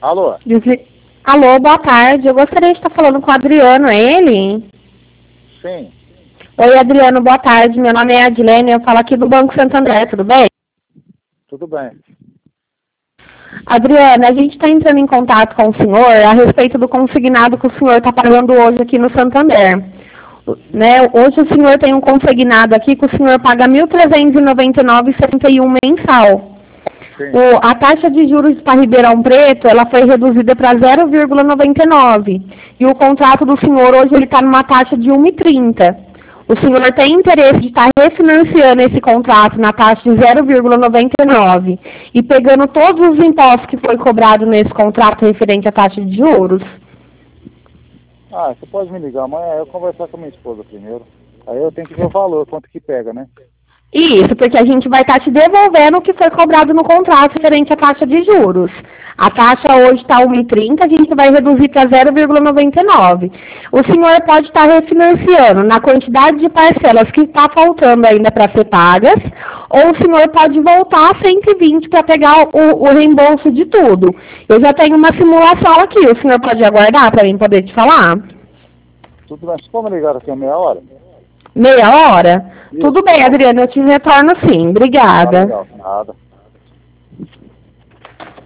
Alô? Alô, boa tarde. Eu gostaria de estar falando com o Adriano, é ele? Sim. Oi, Adriano, boa tarde. Meu nome é Adilene, eu falo aqui do Banco Santander, tudo bem? Tudo bem. Adriano, a gente está entrando em contato com o senhor a respeito do consignado que o senhor está pagando hoje aqui no Santander. Né? Hoje o senhor tem um consignado aqui que o senhor paga R$ 1.399,71 mensal. A taxa de juros para Ribeirão Preto, ela foi reduzida para 0,99. E o contrato do senhor hoje ele está numa taxa de 1,30. O senhor tem interesse de estar refinanciando esse contrato na taxa de 0,99 e pegando todos os impostos que foi cobrado nesse contrato referente à taxa de juros? Você pode me ligar amanhã, eu conversar com a minha esposa primeiro. Aí eu tenho que ver o valor, quanto que pega, né? Isso, porque a gente vai estar te devolvendo o que foi cobrado no contrato referente à taxa de juros. A taxa hoje está 1,30, a gente vai reduzir para 0,99. O senhor pode estar refinanciando na quantidade de parcelas que está faltando ainda para ser pagas, ou o senhor pode voltar a 120 para pegar o reembolso de tudo. Eu já tenho uma simulação aqui, o senhor pode aguardar para mim poder te falar? Tudo bem, você pode me ligar daqui a meia hora? Meia hora? Isso. Tudo bem, Adriana, eu te retorno sim. Obrigada. Legal, nada.